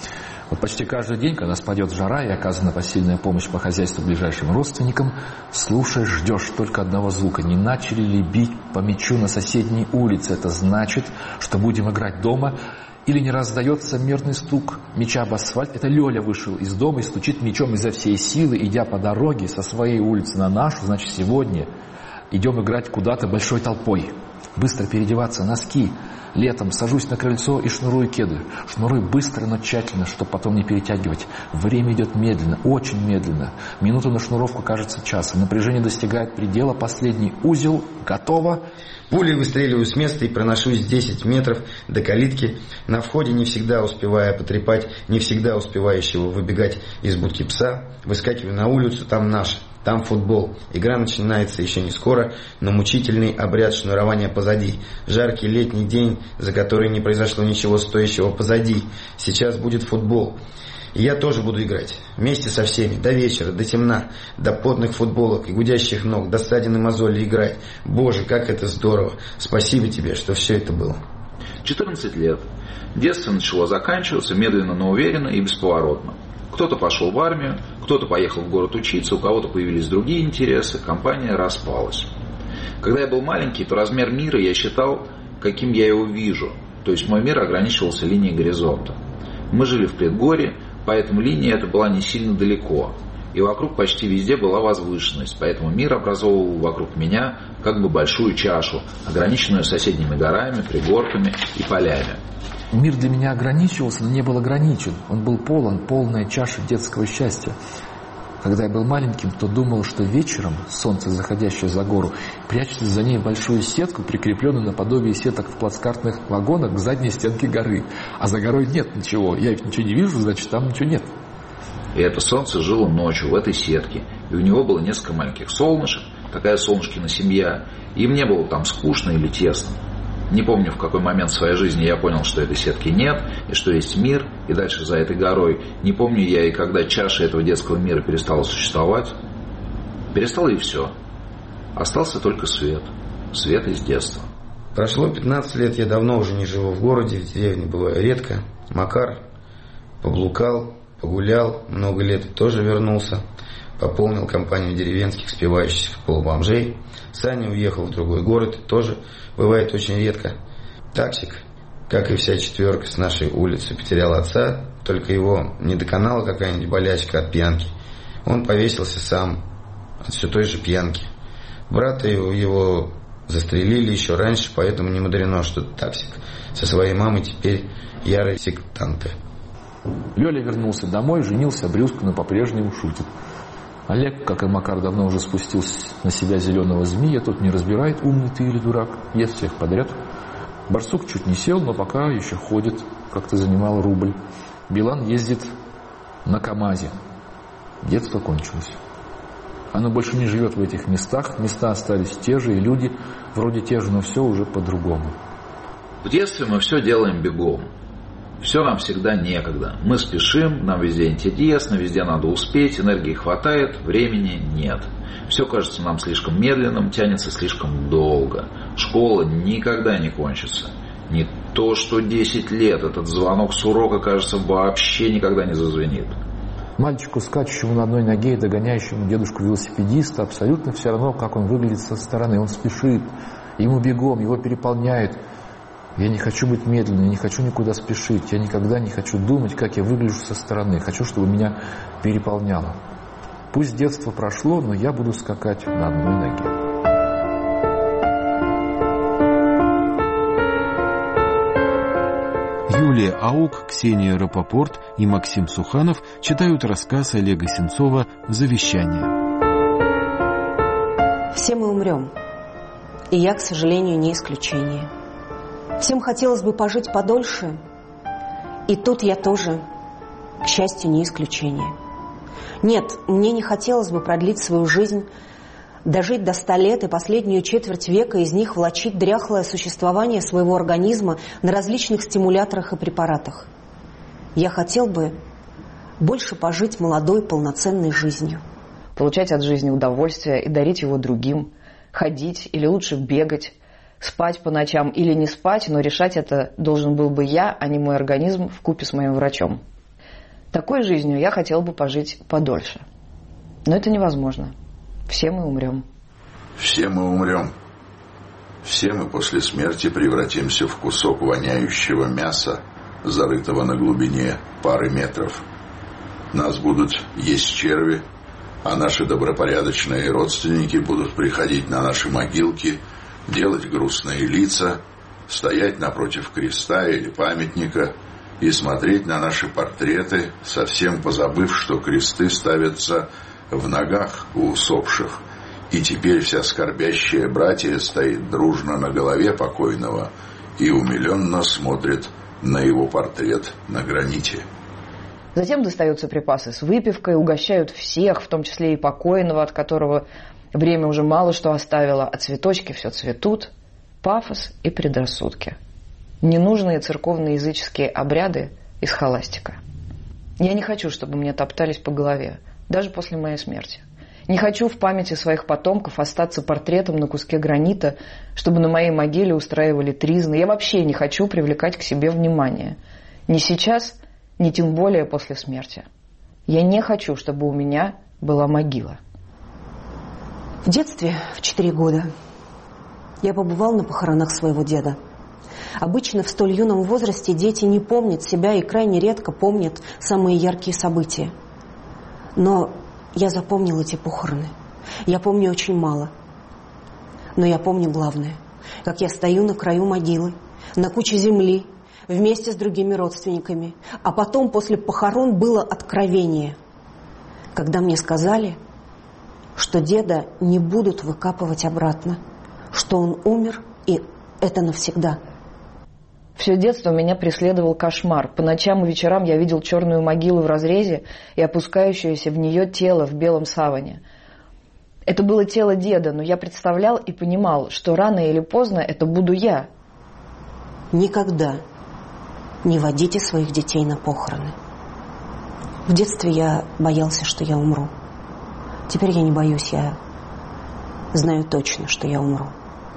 Вот почти каждый день, когда спадет жара и оказана посильная помощь по хозяйству ближайшим родственникам, слушаешь, ждешь только одного звука. Не начали ли бить по мячу на соседней улице? Это значит, что будем играть дома. Или не раздается мерный стук мяча об асфальт. Это Лёля вышел из дома и стучит мячом изо всей силы, идя по дороге со своей улицы на нашу. Значит, сегодня идем играть куда-то большой толпой. Быстро переодеваться, носки. Летом сажусь на крыльцо и шнурую кеды. Шнурую быстро, но тщательно, чтобы потом не перетягивать. Время идет медленно, очень медленно. Минута на шнуровку кажется часом. Напряжение достигает предела. Последний узел. Готово. Пулей выстреливаю с места и проношусь десять метров до калитки. На входе, не всегда успевая потрепать, не всегда успевающего выбегать из будки пса. Выскакиваю на улицу, там наш. Там футбол. Игра начинается еще не скоро, но мучительный обряд шнурования позади. Жаркий летний день, за который не произошло ничего стоящего, позади. Сейчас будет футбол. И я тоже буду играть. Вместе со всеми. До вечера, до темна. До потных футболок и гудящих ног. До ссадин и мозолей играть. Боже, как это здорово. Спасибо тебе, что все это было. четырнадцать лет. Детство начало заканчиваться медленно, но уверенно и бесповоротно. Кто-то пошел в армию, кто-то поехал в город учиться, у кого-то появились другие интересы, компания распалась. Когда я был маленький, то размер мира я считал, каким я его вижу. То есть мой мир ограничивался линией горизонта. Мы жили в предгорье, поэтому линия эта была не сильно далеко. И вокруг почти везде была возвышенность, поэтому мир образовывал вокруг меня как бы большую чашу, ограниченную соседними горами, пригорками и полями. Мир для меня ограничивался, но не был ограничен. Он был полон, полная чаша детского счастья. Когда я был маленьким, то думал, что вечером солнце, заходящее за гору, прячется за ней большую сетку, прикрепленную наподобие сеток в плацкартных вагонах к задней стенке горы. А за горой нет ничего. Я ведь ничего не вижу, значит, там ничего нет. И это солнце жило ночью в этой сетке. И у него было несколько маленьких солнышек, такая солнышкина семья. И им не было там скучно или тесно. Не помню, в какой момент в своей жизни я понял, что этой сетки нет, и что есть мир, и дальше за этой горой. Не помню я и когда чаша этого детского мира перестала существовать. Перестала и все. Остался только свет. Свет из детства. Прошло пятнадцать лет, я давно уже не живу в городе, в деревне бываю редко. Макар поблукал, погулял, много лет и тоже вернулся. Пополнил компанию деревенских спивающихся полубомжей. Саня уехал в другой город, тоже бывает очень редко. Таксик, как и вся четверка с нашей улицы, потерял отца, только его не доконала какая-нибудь болячка от пьянки. Он повесился сам от все той же пьянки. Брата его, его застрелили еще раньше, поэтому не мудрено, что Таксик со своей мамой теперь ярые сектанты. Лёля вернулся домой, женился, брюзгко, но по-прежнему шутит. Олег, как и Макар, давно уже спустил на себя зеленого змея. Тот не разбирает, умный ты или дурак, ест всех подряд. Барсук чуть не сел, но пока еще ходит, как-то занимал рубль. Билан ездит на КамАЗе. Детство кончилось. Оно больше не живет в этих местах. Места остались те же, и люди вроде те же, но все уже по-другому. В детстве мы все делаем бегом. Все нам всегда некогда. Мы спешим, нам везде интересно, везде надо успеть, энергии хватает, времени нет. Все кажется нам слишком медленным, тянется слишком долго. Школа никогда не кончится. Не то, что десять лет, этот звонок с урока, кажется, вообще никогда не зазвенит. Мальчику, скачущему на одной ноге и догоняющему дедушку-велосипедиста, абсолютно все равно, как он выглядит со стороны. Он спешит, ему бегом, его переполняет. Я не хочу быть медленным, я не хочу никуда спешить. Я никогда не хочу думать, как я выгляжу со стороны. Хочу, чтобы меня переполняло. Пусть детство прошло, но я буду скакать на одной ноге. Юлия Аук, Ксения Рапопорт и Максим Суханов читают рассказ Олега Сенцова «Завещание». Все мы умрем. И я, к сожалению, не исключение. Всем хотелось бы пожить подольше, и тут я тоже, к счастью, не исключение. Нет, мне не хотелось бы продлить свою жизнь, дожить до ста лет и последнюю четверть века из них влачить дряхлое существование своего организма на различных стимуляторах и препаратах. Я хотел бы больше пожить молодой, полноценной жизнью. Получать от жизни удовольствие и дарить его другим, ходить или лучше бегать, спать по ночам или не спать, но решать это должен был бы я, а не мой организм вкупе с моим врачом. Такой жизнью я хотел бы пожить подольше. Но это невозможно. Все мы умрем. Все мы умрем. Все мы после смерти превратимся в кусок воняющего мяса, зарытого на глубине пары метров. Нас будут есть черви, а наши добропорядочные родственники будут приходить на наши могилки, делать грустные лица, стоять напротив креста или памятника и смотреть на наши портреты, совсем позабыв, что кресты ставятся в ногах у усопших, и теперь вся скорбящая братья стоит дружно на голове покойного и умиленно смотрит на его портрет на граните. Затем достаются припасы с выпивкой, угощают всех, в том числе и покойного, от которого время уже мало что оставило, а цветочки все цветут. Пафос и предрассудки. Ненужные церковные языческие обряды и схоластика. Я не хочу, чтобы мне топтались по голове, даже после моей смерти. Не хочу в памяти своих потомков остаться портретом на куске гранита, чтобы на моей могиле устраивали тризны. Я вообще не хочу привлекать к себе внимание. Ни сейчас, ни тем более после смерти. Я не хочу, чтобы у меня была могила. В детстве, в четыре года, я побывал на похоронах своего деда. Обычно в столь юном возрасте дети не помнят себя и крайне редко помнят самые яркие события. Но я запомнил эти похороны. Я помню очень мало. Но я помню главное. Как я стою на краю могилы, на куче земли, вместе с другими родственниками. А потом, после похорон, было откровение. Когда мне сказали, что деда не будут выкапывать обратно, что он умер, и это навсегда. Все детство меня преследовал кошмар. По ночам и вечерам я видел черную могилу в разрезе и опускающееся в нее тело в белом саване. Это было тело деда, но я представлял и понимал, что рано или поздно это буду я. Никогда не водите своих детей на похороны. В детстве я боялся, что я умру. Теперь я не боюсь, я знаю точно, что я умру.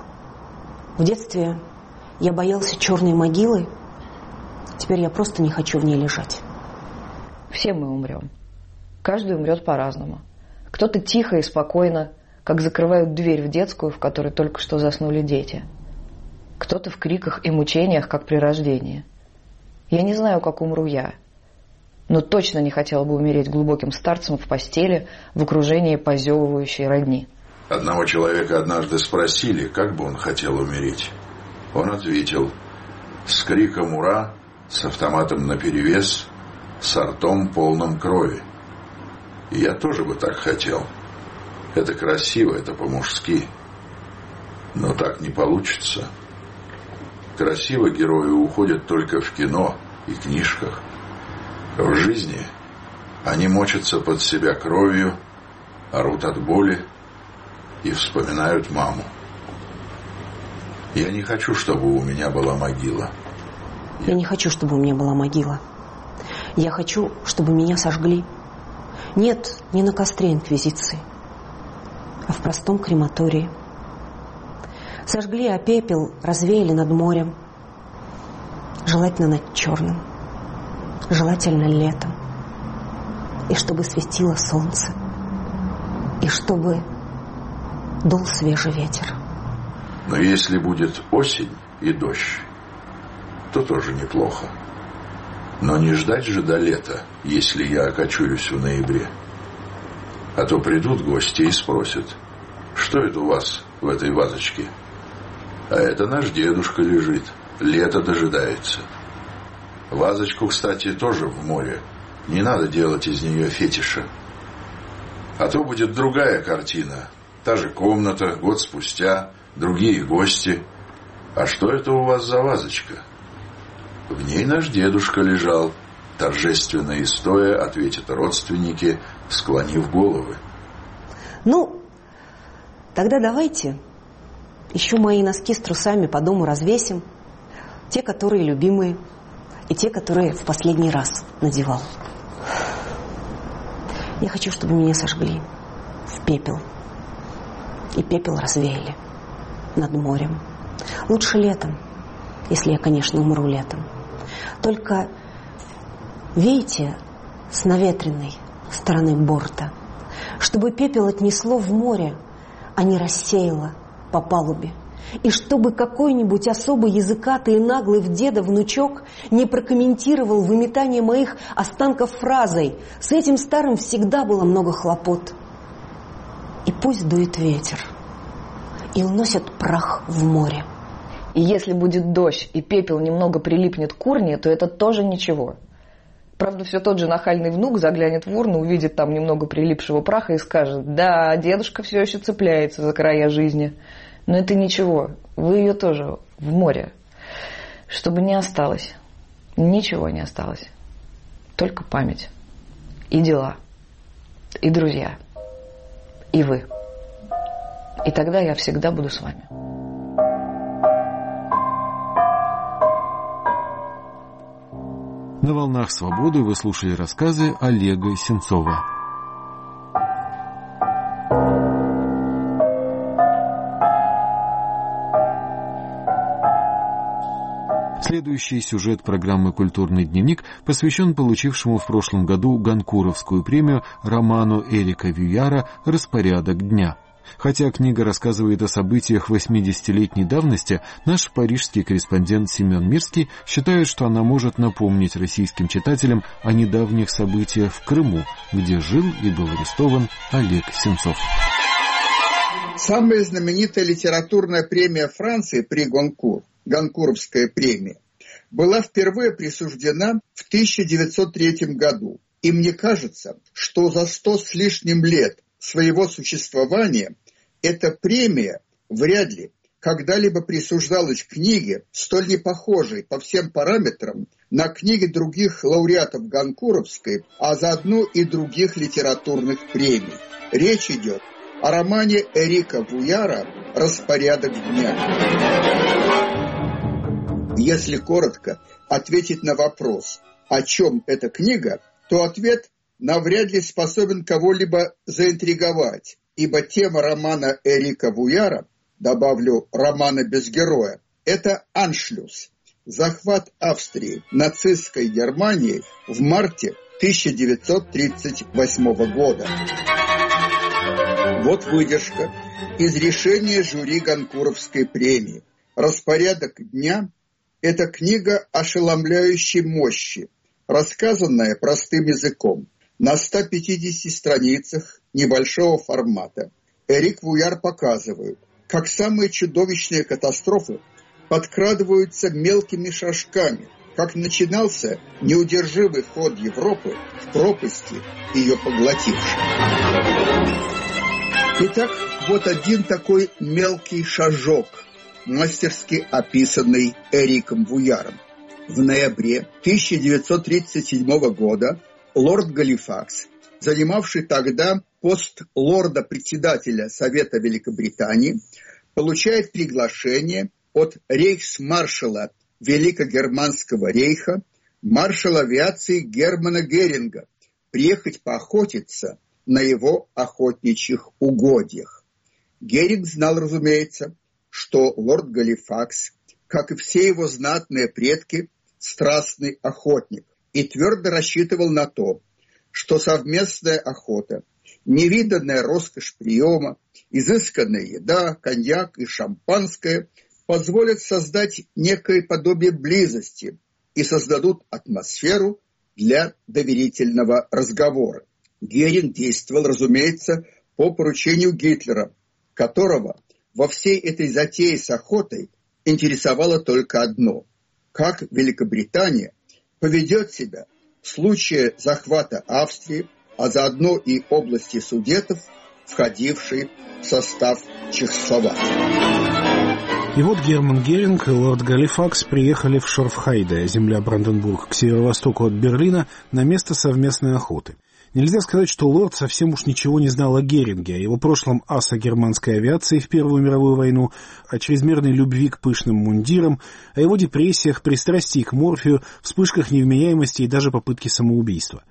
В детстве я боялся черной могилы. Теперь я просто не хочу в ней лежать. Все мы умрем. Каждый умрет по-разному. Кто-то тихо и спокойно, как закрывают дверь в детскую, в которой только что заснули дети. Кто-то в криках и мучениях, как при рождении. Я не знаю, как умру я, но точно не хотела бы умереть глубоким старцем в постели в окружении позевывающей родни. Одного человека однажды спросили, как бы он хотел умереть. Он ответил: с криком «Ура!», с автоматом наперевес, с ртом полным крови. И я тоже бы так хотел. Это красиво, это по-мужски. Но так не получится. Красиво герои уходят только в кино и книжках. В жизни они мочатся под себя кровью, орут от боли и вспоминают маму. Я не хочу, чтобы у меня была могила. Я не хочу, чтобы у меня была могила. Я хочу, чтобы меня сожгли. Нет, не на костре Инквизиции, а в простом крематории. Сожгли, а пепел развеяли над морем. Желательно над черным. Желательно летом. И чтобы светило солнце. И чтобы дул свежий ветер. Но если будет осень и дождь, то тоже неплохо. Но не ждать же до лета, если я окочурюсь в ноябре. А то придут гости и спросят: что это у вас в этой вазочке? А это наш дедушка лежит, лето дожидается. Вазочку, кстати, тоже в море. Не надо делать из нее фетиша. А то будет другая картина. Та же комната, год спустя, другие гости. А что это у вас за вазочка? В ней наш дедушка лежал. Торжественно и стоя ответят родственники, склонив головы. Ну, тогда давайте еще мои носки с трусами по дому развесим. Те, которые любимые, и те, которые в последний раз надевал. Я хочу, чтобы меня сожгли в пепел. И пепел развеяли над морем. Лучше летом, если я, конечно, умру летом. Только, видите, с наветренной стороны борта, чтобы пепел отнесло в море, а не рассеяло по палубе, и чтобы какой-нибудь особо языкатый и наглый в деда внучок не прокомментировал выметание моих останков фразой: «С этим старым всегда было много хлопот». И пусть дует ветер и уносит прах в море. И если будет дождь и пепел немного прилипнет к урне, то это тоже ничего. Правда, все тот же нахальный внук заглянет в урну, увидит там немного прилипшего праха и скажет: да, дедушка все еще цепляется за края жизни. Но это ничего, вы ее тоже в море. Чтобы не осталось, ничего не осталось. Только память и дела, и друзья, и вы. И тогда я всегда буду с вами. На «Волнах свободы» вы слушали рассказы Олега Сенцова. Следующий сюжет программы «Культурный дневник» посвящен получившему в прошлом году Гонкуровскую премию роману Эрика Вуяра «Распорядок дня». Хотя книга рассказывает о событиях восьмидесятилетней давности, наш парижский корреспондент Семен Мирский считает, что она может напомнить российским читателям о недавних событиях в Крыму, где жил и был арестован Олег Сенцов. Самая знаменитая литературная премия Франции при Гонкур, Гонкуровская премия, была впервые присуждена в тысяча девятьсот третьем году. И мне кажется, что за сто с лишним лет своего существования эта премия вряд ли когда-либо присуждалась книге, столь непохожей по всем параметрам на книги других лауреатов Гонкуровской, а заодно и других литературных премий. Речь идет о романе Эрика Вуяра «Распорядок дня». Если коротко ответить на вопрос, о чем эта книга, то ответ навряд ли способен кого-либо заинтриговать, ибо тема романа Эрика Вуяра, добавлю, романа без героя, это «Аншлюс», захват Австрии нацистской Германией в марте тысяча девятьсот тридцать восьмого года. Вот выдержка из решения жюри Гонкуровской премии. «Распорядок дня» – это книга ошеломляющей мощи, рассказанная простым языком. На ста пятидесяти страницах небольшого формата Эрик Вуяр показывает, как самые чудовищные катастрофы подкрадываются мелкими шажками, как начинался неудержимый ход Европы в пропасти, ее поглотившей. Итак, вот один такой мелкий шажок, мастерски описанный Эриком Вуяром. В ноябре тысяча девятьсот тридцать седьмого года лорд Галифакс, занимавший тогда пост лорда-председателя Совета Великобритании, получает приглашение от рейхсмаршала Великогерманского рейха, маршала авиации Германа Геринга, приехать поохотиться на его охотничьих угодьях. Геринг знал, разумеется, что лорд Галифакс, как и все его знатные предки, страстный охотник, и твердо рассчитывал на то, что совместная охота, невиданная роскошь приема, изысканная еда, коньяк и шампанское позволят создать некое подобие близости и создадут атмосферу для доверительного разговора. Геринг действовал, разумеется, по поручению Гитлера, которого во всей этой затее с охотой интересовало только одно – как Великобритания поведет себя в случае захвата Австрии, а заодно и области Судетов, входившей в состав Чехословакии. И вот Герман Геринг и лорд Галифакс приехали в Шорфхайде, земля Бранденбург, к северо-востоку от Берлина, на место совместной охоты. Нельзя сказать, что лорд совсем уж ничего не знал о Геринге, о его прошлом аса германской авиации в Первую мировую войну, о чрезмерной любви к пышным мундирам, о его депрессиях, пристрастии к морфию, вспышках невменяемости и даже попытке самоубийства.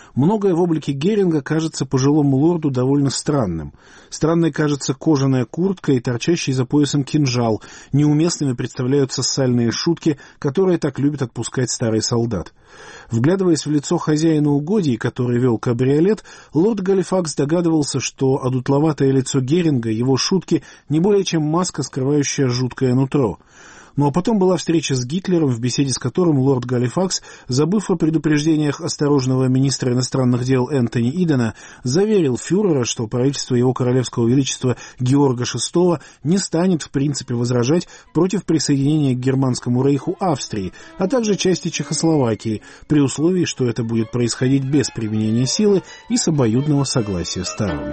Многое в облике Геринга кажется пожилому лорду довольно странным. Странной кажется кожаная куртка и торчащий за поясом кинжал. Неуместными представляются сальные шутки, которые так любит отпускать старый солдат. Вглядываясь в лицо хозяина угодий, который вел кабриолет, лорд Галифакс догадывался, что одутловатое лицо Геринга, его шутки, не более чем маска, скрывающая жуткое нутро. Но потом была встреча с Гитлером, в беседе с которым лорд Галифакс, забыв о предупреждениях осторожного министра иностранных дел Энтони Идена, заверил фюрера, что правительство его королевского величества Георга шестого не станет в принципе возражать против присоединения к Германскому рейху Австрии, а также части Чехословакии, при условии, что это будет происходить без применения силы и с обоюдного согласия сторон.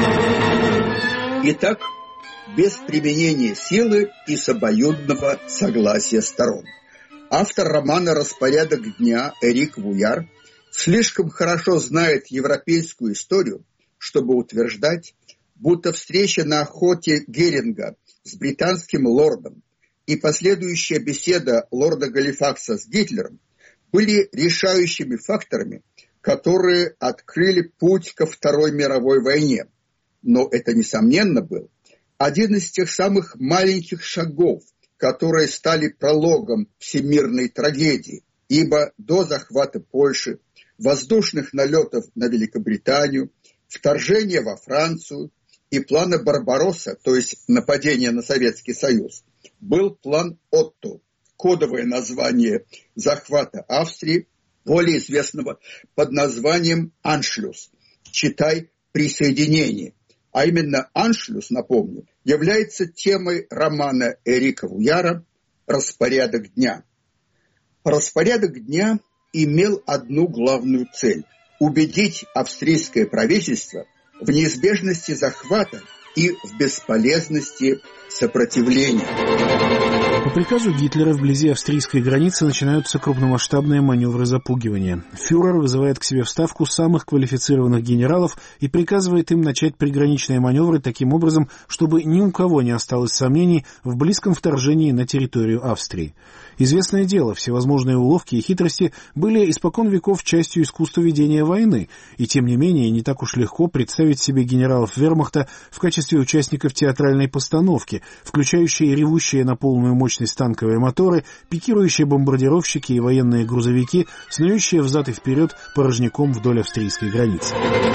Итак, без применения силы и с обоюдного согласия сторон. Автор романа «Распорядок дня» Эрик Вуяр слишком хорошо знает европейскую историю, чтобы утверждать, будто встреча на охоте Геринга с британским лордом и последующая беседа лорда Галифакса с Гитлером были решающими факторами, которые открыли путь ко Второй мировой войне. Но это, несомненно, был один из тех самых маленьких шагов, которые стали прологом всемирной трагедии, ибо до захвата Польши, воздушных налетов на Великобританию, вторжения во Францию и плана Барбаросса, то есть нападения на Советский Союз, был план Отто, кодовое название захвата Австрии, более известного под названием «Аншлюс», читай «присоединение». А именно «Аншлюс», напомню, является темой романа Эрика Вуяра «Распорядок дня». Распорядок дня имел одну главную цель – убедить австрийское правительство в неизбежности захвата и в бесполезности сопротивления. По приказу Гитлера вблизи австрийской границы начинаются крупномасштабные маневры запугивания. Фюрер вызывает к себе в Ставку самых квалифицированных генералов и приказывает им начать приграничные маневры таким образом, чтобы ни у кого не осталось сомнений в близком вторжении на территорию Австрии. Известное дело, всевозможные уловки и хитрости были испокон веков частью искусства ведения войны, и тем не менее не так уж легко представить себе генералов вермахта в качестве участников театральной постановки, включающей ревущие на полную мощность танковые моторы, пикирующие бомбардировщики и военные грузовики, снующие взад и вперед порожняком вдоль австрийской границы.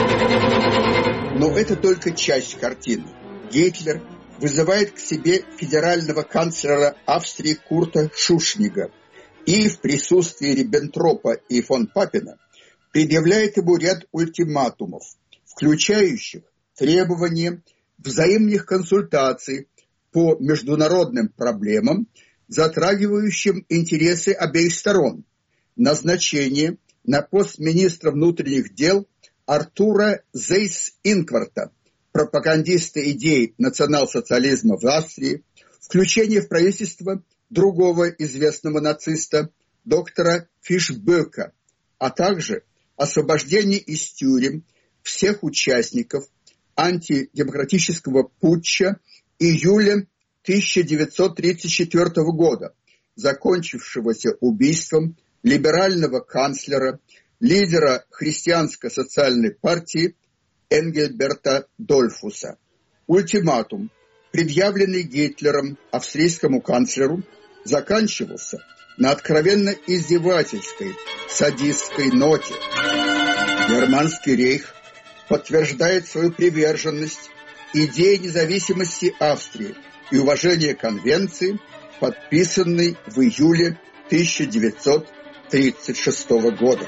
Но это только часть картины. Гитлер вызывает к себе федерального канцлера Австрии Курта Шушнига и в присутствии Риббентропа и фон Папена предъявляет ему ряд ультиматумов, включающих требование взаимных консультаций по международным проблемам, затрагивающим интересы обеих сторон, назначение на пост министра внутренних дел Артура Зейс-Инкварта, пропагандиста идей национал-социализма в Австрии, включение в правительство другого известного нациста, доктора Фишбöка, а также освобождение из тюрем всех участников антидемократического путча июля тысяча девятьсот тридцать четвёртого года, закончившегося убийством либерального канцлера, лидера христианско-социальной партии Энгельберта Дольфуса. Ультиматум, предъявленный Гитлером австрийскому канцлеру, заканчивался на откровенно издевательской, садистской ноте. Германский рейх подтверждает свою приверженность идее независимости Австрии и уважения Конвенции, подписанной в июле тысяча девятьсот тридцать шестого года.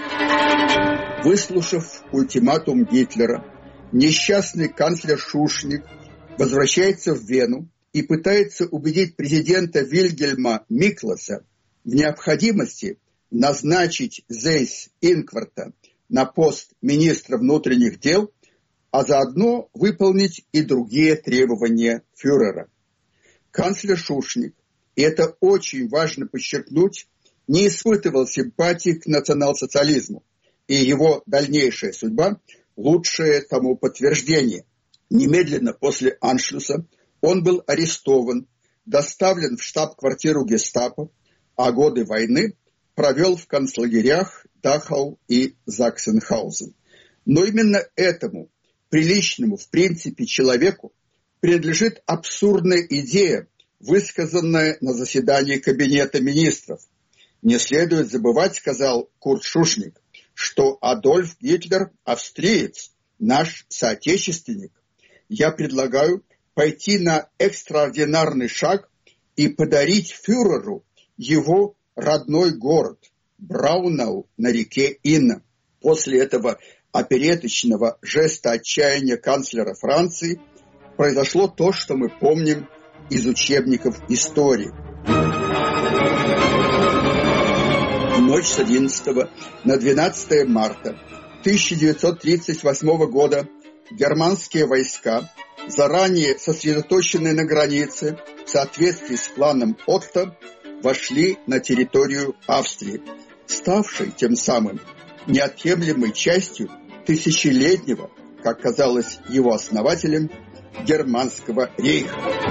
Выслушав ультиматум Гитлера, несчастный канцлер Шушник возвращается в Вену и пытается убедить президента Вильгельма Микласа в необходимости назначить Зейс-Инкварта на пост министра внутренних дел, а заодно выполнить и другие требования фюрера. Канцлер Шушник, и это очень важно подчеркнуть, не испытывал симпатии к национал-социализму, и его дальнейшая судьба – лучшее тому подтверждение. Немедленно после Аншлюса он был арестован, доставлен в штаб-квартиру гестапо, а годы войны провел в концлагерях Дахау и Заксенхаузен. Но именно этому приличному, в принципе, человеку принадлежит абсурдная идея, высказанная на заседании Кабинета министров. «Не следует забывать, — сказал Курт Шушник, — что Адольф Гитлер – австриец, наш соотечественник. Я предлагаю пойти на экстраординарный шаг и подарить фюреру его родной город Браунау на реке Инна». После этого опереточного жеста отчаяния канцлера Франции произошло то, что мы помним из учебников истории. В ночь с одиннадцатого на двенадцатое марта тысяча девятьсот тридцать восьмого года германские войска, заранее сосредоточенные на границе, в соответствии с планом Отто, вошли на территорию Австрии, ставшей тем самым неотъемлемой частью тысячелетнего, как казалось его основателем, Германского рейха.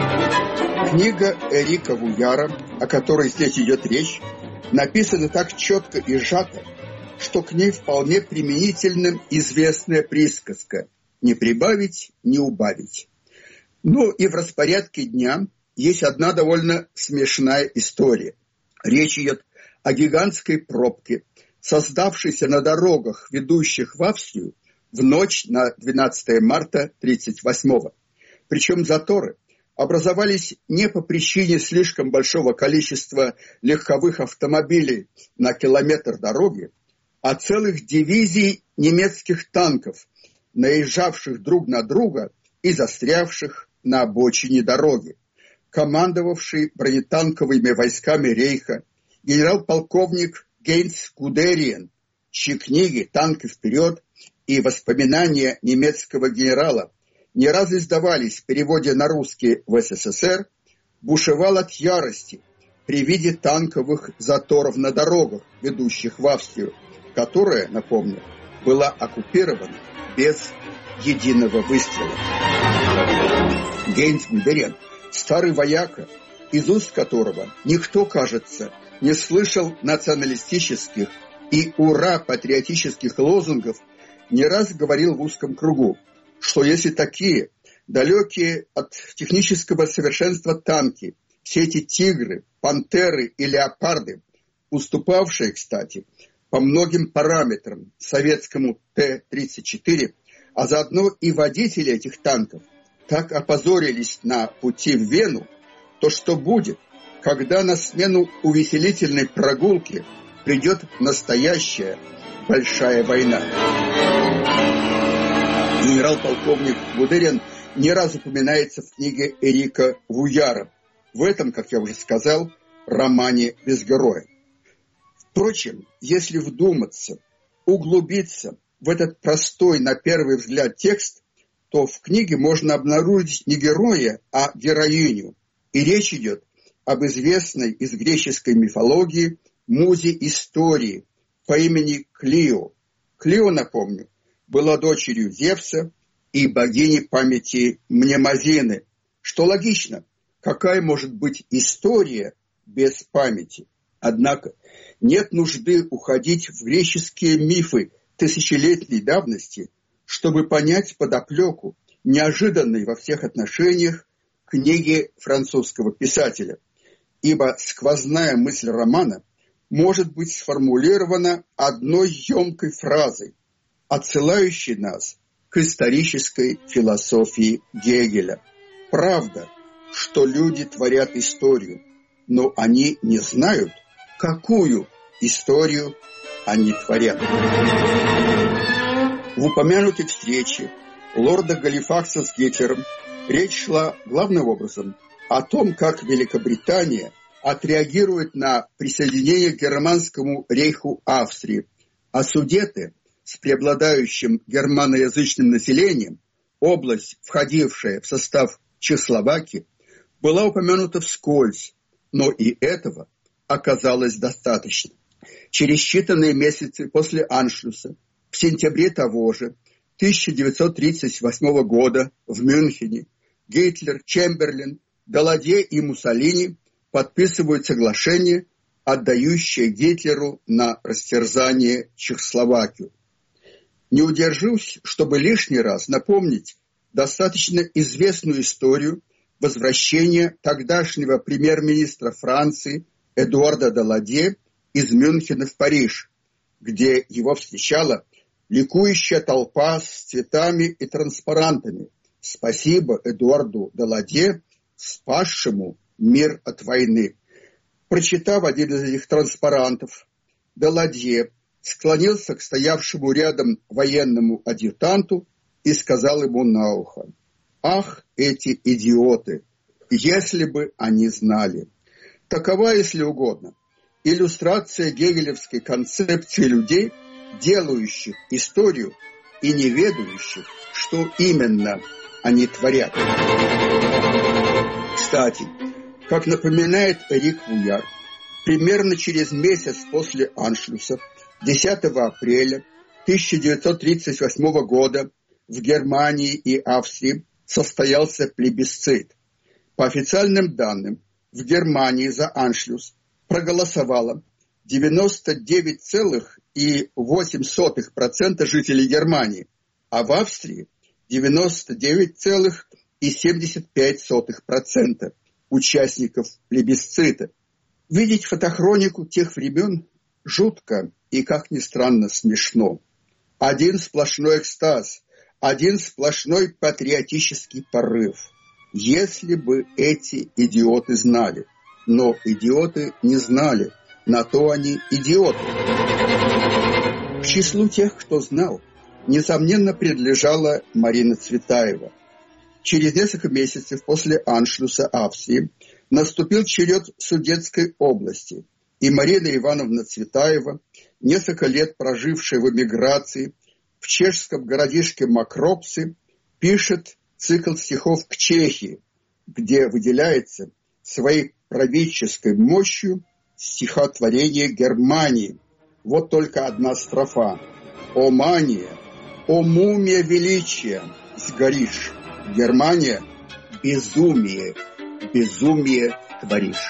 Книга Эрика Вуяра, о которой здесь идет речь, написана так четко и сжато, что к ней вполне применительна известная присказка «не прибавить, не убавить». Ну и в распорядке дня есть одна довольно смешная история. Речь идет о гигантской пробке, создавшейся на дорогах, ведущих в Австрию, в ночь на двенадцатое марта тридцать восьмого. Причем заторы образовались не по причине слишком большого количества легковых автомобилей на километр дороги, а целых дивизий немецких танков, наезжавших друг на друга и застрявших на обочине дороги. Командовавший бронетанковыми войсками рейха генерал-полковник Гейнц Гудериен, чьи книги «Танки вперед» и «Воспоминания немецкого генерала» не раз издавались в переводе на русский в СССР, бушевал от ярости при виде танковых заторов на дорогах, ведущих в Австрию, которая, напомню, была оккупирована без единого выстрела. Гейнц Гудериен, старый вояка, из уст которого никто, кажется, не слышал националистических и ура-патриотических лозунгов, не раз говорил в узком кругу, что если такие далекие от технического совершенства танки, все эти тигры, пантеры и леопарды, уступавшие, кстати, по многим параметрам советскому Т тридцать четыре, а заодно и водители этих танков, так опозорились на пути в Вену, то что будет, когда на смену увеселительной прогулки придет настоящая большая война? Генерал-полковник Гудериен не раз упоминается в книге Эрика Вуяра, в этом, как я уже сказал, романе «Без героя». Впрочем, если вдуматься, углубиться в этот простой на первый взгляд текст, то в книге можно обнаружить не героя, а героиню. И речь идет об известной из греческой мифологии музе истории по имени Клио. Клио, напомню, была дочерью Зевса и богини памяти Мнемозины. Что логично, какая может быть история без памяти? Однако нет нужды уходить в греческие мифы тысячелетней давности, чтобы понять подоплеку, неожиданной во всех отношениях, книги французского писателя. Ибо сквозная мысль романа может быть сформулирована одной емкой фразой, отсылающей нас к исторической философии Гегеля. Правда, что люди творят историю, но они не знают, какую историю они творят. В упомянутой встрече лорда Галифакса с Гитлером речь шла главным образом о том, как Великобритания отреагирует на присоединение к Германскому рейху Австрии, а Судеты с преобладающим германоязычным населением, область, входившая в состав Чехословакии, была упомянута вскользь, но и этого оказалось достаточно. Через считанные месяцы после Аншлюса, в сентябре того же тысяча девятьсот тридцать восьмого года в Мюнхене, Гитлер, Чемберлен, Даладье и Муссолини подписывают соглашение, отдающая Гитлеру на растерзание Чехословакию. Не удержусь, чтобы лишний раз напомнить достаточно известную историю возвращения тогдашнего премьер-министра Франции Эдуарда Даладье из Мюнхена в Париж, где его встречала ликующая толпа с цветами и транспарантами. Спасибо Эдуарду Даладье, спасшему мир от войны. Прочитав один из этих транспарантов, Даладье склонился к стоявшему рядом военному адъютанту и сказал ему на ухо: «Ах, эти идиоты! Если бы они знали!» Такова, если угодно, иллюстрация гегелевской концепции людей, делающих историю и не ведающих, что именно они творят. Кстати, как напоминает Эрик Вуяр, примерно через месяц после Аншлюса, десятого апреля тысяча девятьсот тридцать восьмого года, в Германии и Австрии состоялся плебисцит. По официальным данным, в Германии за Аншлюс проголосовало девяносто девять целых восемь десятых процента жителей Германии, а в Австрии девяносто девять целых семьдесят пять сотых процента участников плебисцита. Видеть фотохронику тех времен жутко и, как ни странно, смешно. Один сплошной экстаз, один сплошной патриотический порыв. Если бы эти идиоты знали. Но идиоты не знали. На то они идиоты. К числу тех, кто знал, несомненно, принадлежала Марина Цветаева. Через несколько месяцев после Аншлюса Австрии наступил черед Судетской области, и Марина Ивановна Цветаева, несколько лет прожившая в эмиграции в чешском городишке Макропсы, пишет цикл стихов к Чехии, где выделяется своей правительской мощью стихотворение Германии. Вот только одна строфа. «О мания, о мумия величия, сгоришь! Германия, безумие, безумие творишь».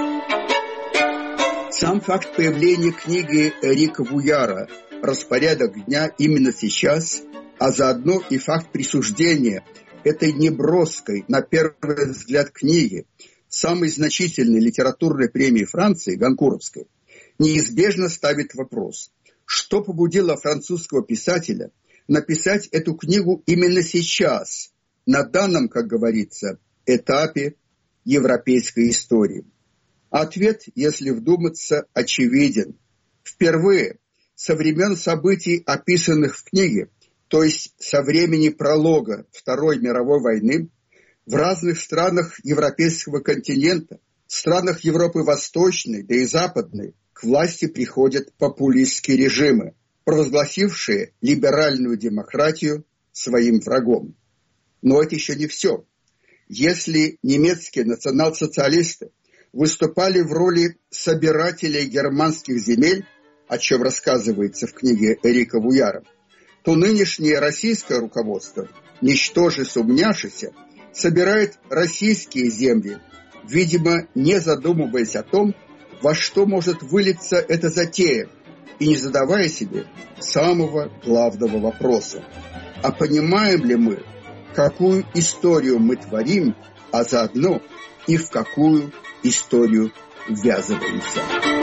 Сам факт появления книги Эрика Вуяра «Распорядок дня» именно сейчас, а заодно и факт присуждения этой неброской, на первый взгляд, книги самой значительной литературной премии Франции, Гонкуровской, неизбежно ставит вопрос, что побудило французского писателя написать эту книгу именно сейчас, на данном, как говорится, этапе европейской истории. Ответ, если вдуматься, очевиден. Впервые со времен событий, описанных в книге, то есть со времени пролога Второй мировой войны, в разных странах европейского континента, странах Европы Восточной, да и Западной, к власти приходят популистские режимы, провозгласившие либеральную демократию своим врагом. Но это еще не все. Если немецкие национал-социалисты выступали в роли собирателей германских земель, о чем рассказывается в книге Эрика Вуяра, то нынешнее российское руководство, ничтоже сумняшися, собирает российские земли, видимо, не задумываясь о том, во что может вылиться эта затея, и не задавая себе самого главного вопроса. А понимаем ли мы, какую историю мы творим, а заодно и в какую историю ввязываемся?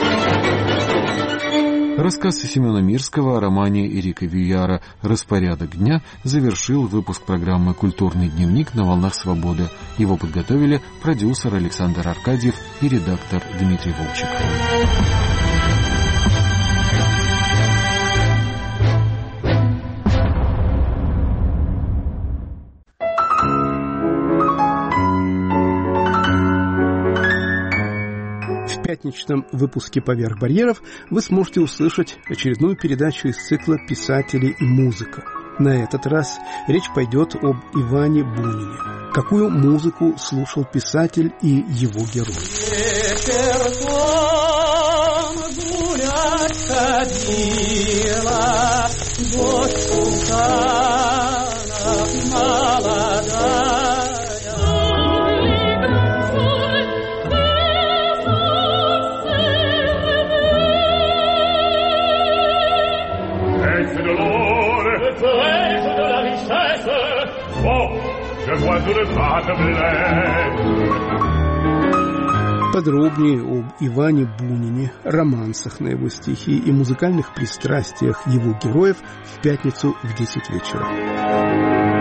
Рассказ Семена Мирского о романе Эрика Вуяра «Распорядок дня» завершил выпуск программы «Культурный дневник» на волнах свободы. Его подготовили продюсер Александр Аркадьев и редактор Дмитрий Волчек. В пятничном выпуске «Поверх барьеров» вы сможете услышать очередную передачу из цикла «Писатели и музыка». На этот раз речь пойдет об Иване Бунине. Какую музыку слушал писатель и его герой? Подробнее об Иване Бунине, романсах на его стихи и музыкальных пристрастиях его героев в пятницу в десять вечера.